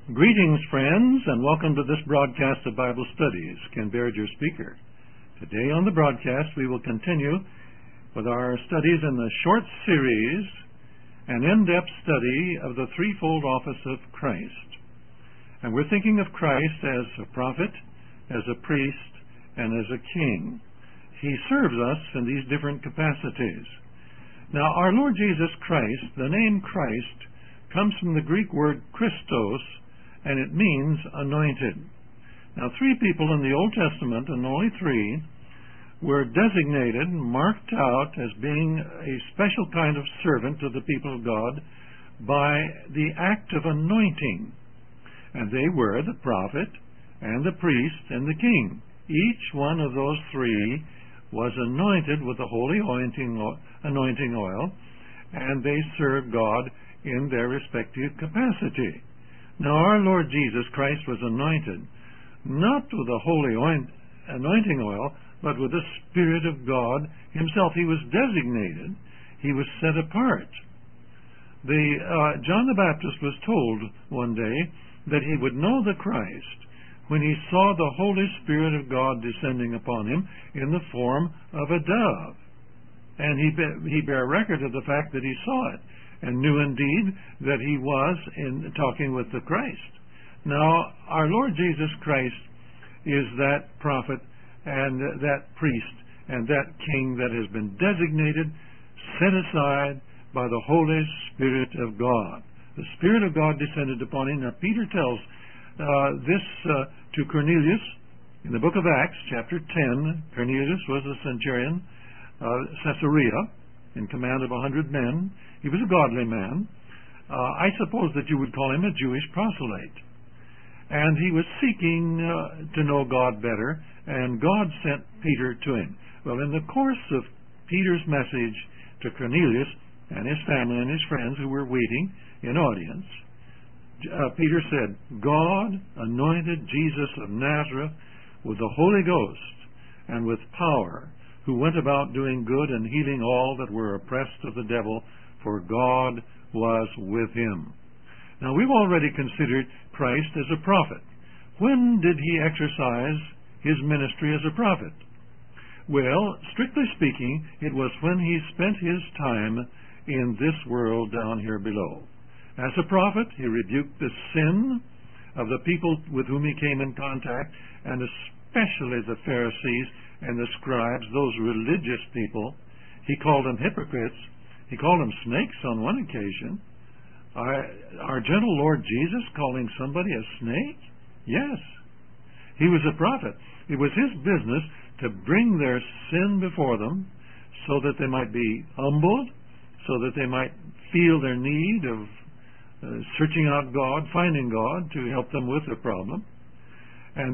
Greetings, friends, and welcome to this broadcast of Bible Studies. Ken Baird, your speaker. Today on the broadcast, we will continue with our studies in the short series, an in-depth study of the threefold office of Christ. And we're thinking of Christ as a prophet, as a priest, and as a king. He serves us in these different capacities. Now, our Lord Jesus Christ, the name Christ, comes from the Greek word Christos, and it means anointed. Now, three people in the Old Testament, and only three, were designated, marked out as being a special kind of servant to the people of God by the act of anointing. And they were the prophet, and the priest, and the king. Each one of those three was anointed with the holy anointing oil, and they served God in their respective capacity. Now, our Lord Jesus Christ was anointed, not with the holy anointing oil, but with the Spirit of God himself. He was designated. He was set apart. John the Baptist was told one day that he would know the Christ when he saw the Holy Spirit of God descending upon him in the form of a dove. And he bare record of the fact that he saw it, and knew indeed that he was in talking with the Christ. Now, our Lord Jesus Christ is that prophet and that priest and that king that has been designated, set aside by the Holy Spirit of God. The Spirit of God descended upon him. Now, Peter tells this to Cornelius in the book of Acts, chapter 10. Cornelius was a centurion, Caesarea, in command of 100 men. He was a godly man. I suppose that you would call him a Jewish proselyte. And he was seeking to know God better, and God sent Peter to him. Well, in the course of Peter's message to Cornelius and his family and his friends who were waiting in audience, Peter said, God anointed Jesus of Nazareth with the Holy Ghost and with power, who went about doing good and healing all that were oppressed of the devil, for God was with him. Now, we've already considered Christ as a prophet. When did he exercise his ministry as a prophet? Well, strictly speaking, it was when he spent his time in this world down here below. As a prophet, he rebuked the sin of the people with whom he came in contact, and especially the Pharisees and the scribes, those religious people. He called them hypocrites. He called them snakes on one occasion. Our gentle Lord Jesus calling somebody a snake? Yes. He was a prophet. It was his business to bring their sin before them so that they might be humbled, so that they might feel their need of searching out God, finding God to help them with their problem. And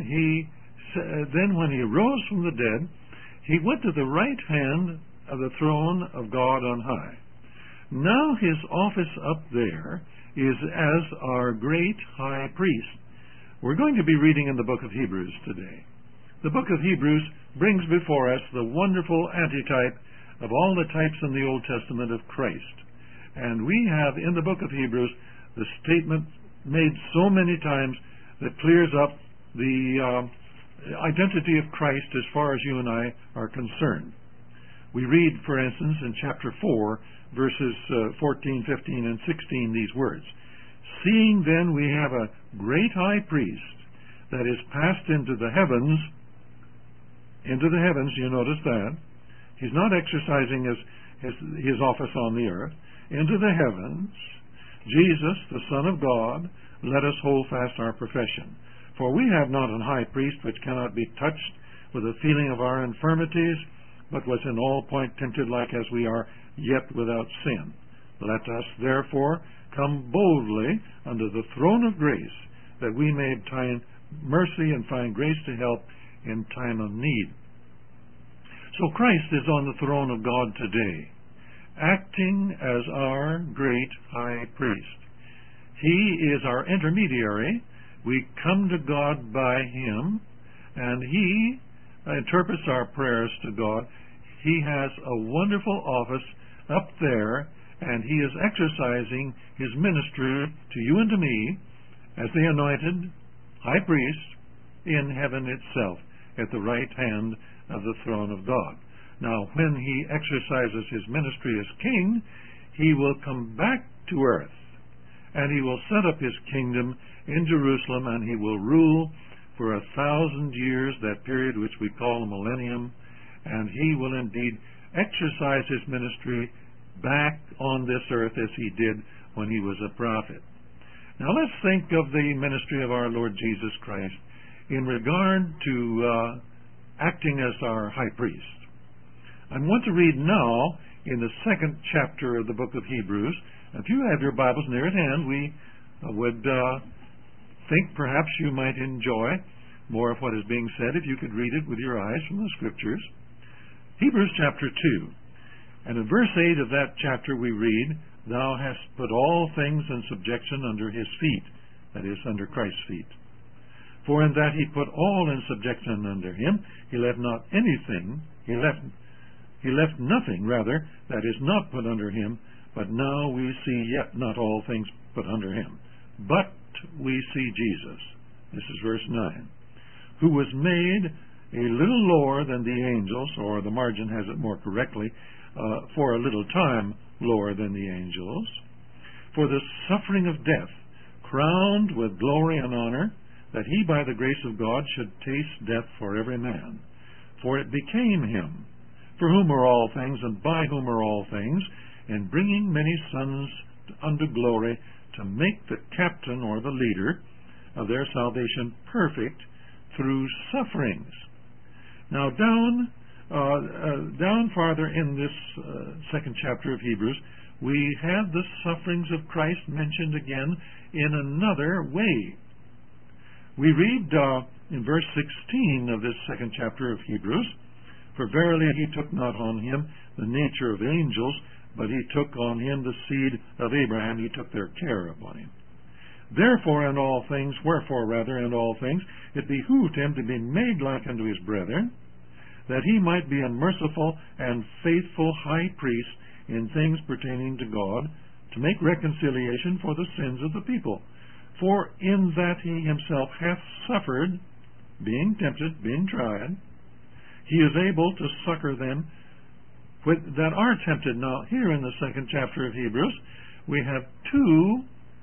then when he rose from the dead, he went to the right hand of the throne of God on high. Now his office up there is as our great high priest. We're going to be reading in the book of Hebrews today. The book of Hebrews brings before us the wonderful antitype of all the types in the Old Testament of Christ. And we have in the book of Hebrews the statement made so many times that clears up the identity of Christ as far as you and I are concerned. We read, for instance, in chapter 4, verses 14, 15, and 16, these words. Seeing then we have a great high priest that is passed into the heavens, you notice that. He's not exercising his office on the earth. Into the heavens, Jesus, the Son of God, let us hold fast our profession. For we have not an high priest which cannot be touched with the feeling of our infirmities, but was in all point tempted like as we are, yet without sin. Let us therefore come boldly under the throne of grace, that we may obtain mercy and find grace to help in time of need. So Christ is on the throne of God today, acting as our great high priest. He is our intermediary. We come to God by him, and he interprets our prayers to God. He has a wonderful office up there, and he is exercising his ministry to you and to me as the anointed high priest in heaven itself, at the right hand of the throne of God. Now, when he exercises his ministry as king, he will come back to earth, and he will set up his kingdom in Jerusalem, and he will rule for 1,000 years, that period which we call the millennium, and he will indeed exercise his ministry back on this earth as he did when he was a prophet. Now let's think of the ministry of our Lord Jesus Christ in regard to acting as our high priest. I want to read now in the 2nd chapter of the book of Hebrews. If you have your Bibles near at hand, we would think perhaps you might enjoy more of what is being said if you could read it with your eyes from the Scriptures. Hebrews chapter 2. And in verse 8 of that chapter we read, "Thou hast put all things in subjection under his feet," that is, under Christ's feet. "For in that he put all in subjection under him, he left not anything, he left nothing, rather, that is not put under him. But now we see yet not all things put under him. But we see Jesus," this is verse 9, "who was made a little lower than the angels," or the margin has it more correctly, "for a little time lower than the angels, for the suffering of death, crowned with glory and honor, that he by the grace of God should taste death for every man. For it became him, for whom are all things, and by whom are all things, in bringing many sons unto glory, to make the captain," or the leader, "of their salvation perfect through sufferings." Now down farther in this 2nd chapter of Hebrews, we have the sufferings of Christ mentioned again in another way. We read in verse 16 of this 2nd chapter of Hebrews, "For verily he took not on him the nature of angels, but he took on him the seed of Abraham." He took their care upon him. "Wherefore in all things, it behooved him to be made like unto his brethren, that he might be a merciful and faithful high priest in things pertaining to God, to make reconciliation for the sins of the people. For in that he himself hath suffered, being tempted, being tried, he is able to succor them that are tempted." Now, here in the 2nd chapter of Hebrews, we have two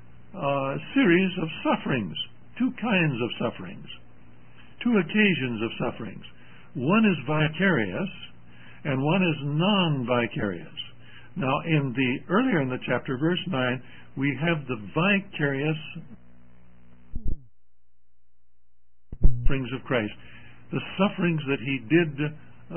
series of sufferings, two kinds of sufferings, two occasions of sufferings. One is vicarious, and one is non-vicarious. Now, earlier in the chapter, verse 9, we have the vicarious sufferings of Christ, the sufferings that he did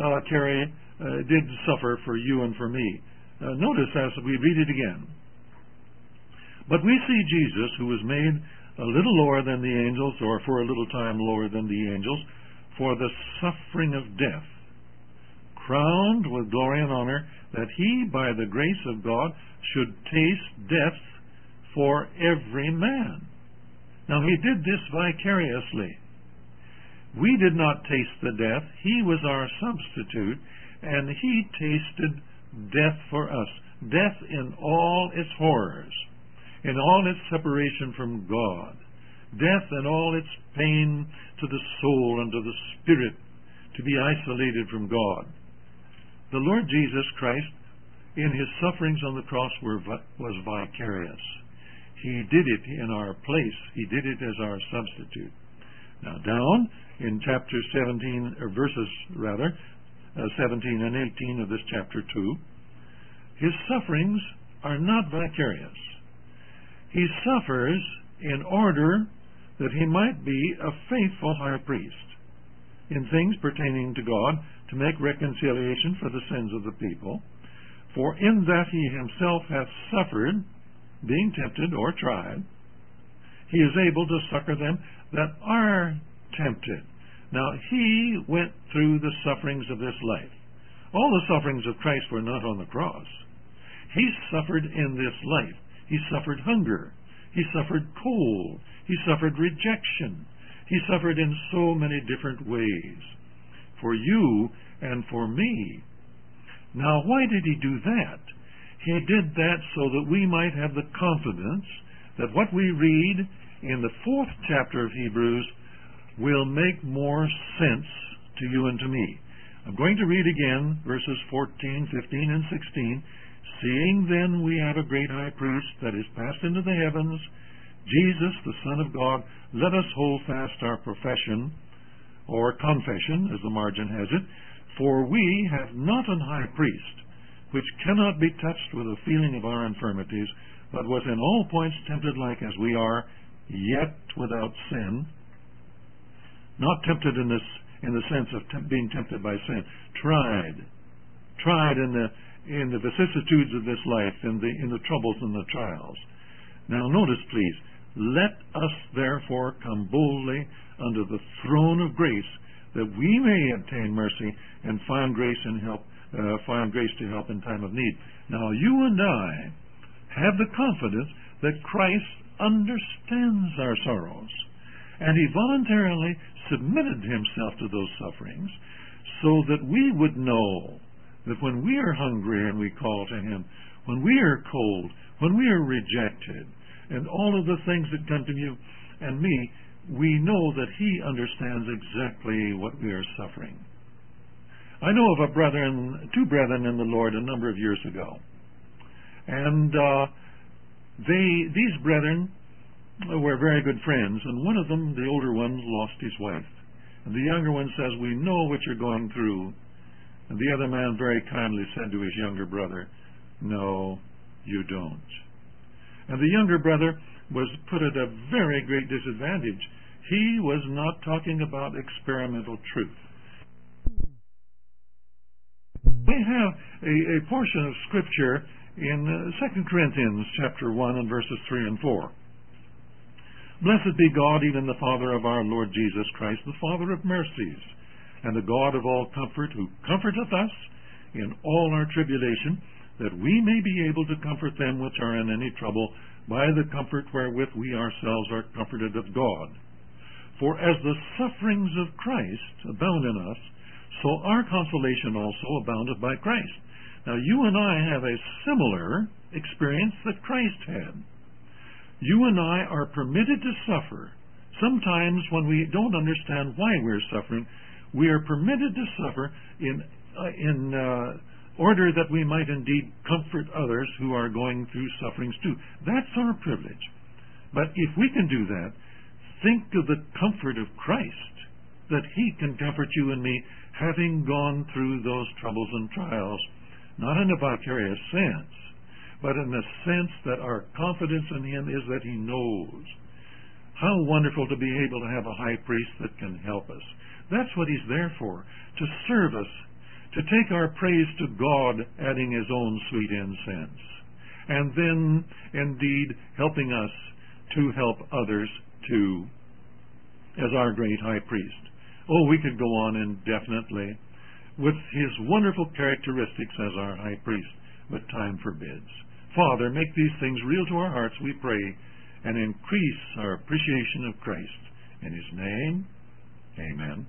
suffer for you and for me. Notice as we read it again. "But we see Jesus, who was made a little lower than the angels," or for a little time lower than the angels, "for the suffering of death, crowned with glory and honor, that he by the grace of God should taste death for every man." Now he did this vicariously. We did not taste the death. He was our substitute, and he tasted death for us. Death in all its horrors, in all its separation from God. Death in all its pain to the soul and to the spirit, to be isolated from God. The Lord Jesus Christ, in his sufferings on the cross, was vicarious. He did it in our place. He did it as our substitute. Now down in chapter 17, or verses rather, 17 and 18 of this chapter 2, his sufferings are not vicarious. He suffers in order that he might be a faithful high priest in things pertaining to God, to make reconciliation for the sins of the people. For in that he himself hath suffered, being tempted or tried, he is able to succor them that are tempted. Now, he went through the sufferings of this life. All the sufferings of Christ were not on the cross. He suffered in this life. He suffered hunger. He suffered cold. He suffered rejection. He suffered in so many different ways for you and for me. Now, why did he do that? He did that so that we might have the confidence that what we read in the 4th chapter of Hebrews will make more sense to you and to me. I'm going to read again verses 14, 15, and 16. Seeing then we have a great high priest that is passed into the heavens, Jesus, the Son of God, let us hold fast our profession, or confession, as the margin has it. For we have not an high priest, which cannot be touched with the feeling of our infirmities, but was in all points tempted like as we are, yet without sin. Not tempted in the sense of being tempted by sin. Tried in the vicissitudes of this life, in the troubles and the trials. Now notice, please, let us therefore come boldly under the throne of grace, that we may obtain mercy and find grace to help in time of need. Now you and I have the confidence that Christ understands our sorrows, and he voluntarily submitted himself to those sufferings so that we would know that when we are hungry and we call to him, when we are cold, when we are rejected, and all of the things that come to you and me, we know that he understands exactly what we are suffering. I know of two brethren in the Lord a number of years ago, and these brethren were very good friends, and one of them, the older one, lost his wife. And the younger one says, "We know what you're going through." And the other man very kindly said to his younger brother, "No, you don't." And the younger brother was put at a very great disadvantage. He was not talking about experimental truth. We have a portion of Scripture in 2 Corinthians chapter 1 and verses 3 and 4. Blessed be God, even the Father of our Lord Jesus Christ, the Father of mercies, and the God of all comfort, who comforteth us in all our tribulation, that we may be able to comfort them which are in any trouble by the comfort wherewith we ourselves are comforted of God. For as the sufferings of Christ abound in us, so our consolation also aboundeth by Christ. Now you and I have a similar experience that Christ had. You and I are permitted to suffer. Sometimes when we don't understand why we're suffering, we are permitted to suffer in order that we might indeed comfort others who are going through sufferings too. That's our privilege. But if we can do that, think of the comfort of Christ, that he can comfort you and me, having gone through those troubles and trials, not in a vicarious sense, but in the sense that our confidence in him is that he knows. How wonderful to be able to have a high priest that can help us. That's what he's there for, to serve us, to take our praise to God, adding his own sweet incense, and then indeed helping us to help others too, as our great high priest. Oh, we could go on indefinitely with his wonderful characteristics as our high priest, but time forbids. Father, make these things real to our hearts, we pray, and increase our appreciation of Christ. In his name, amen.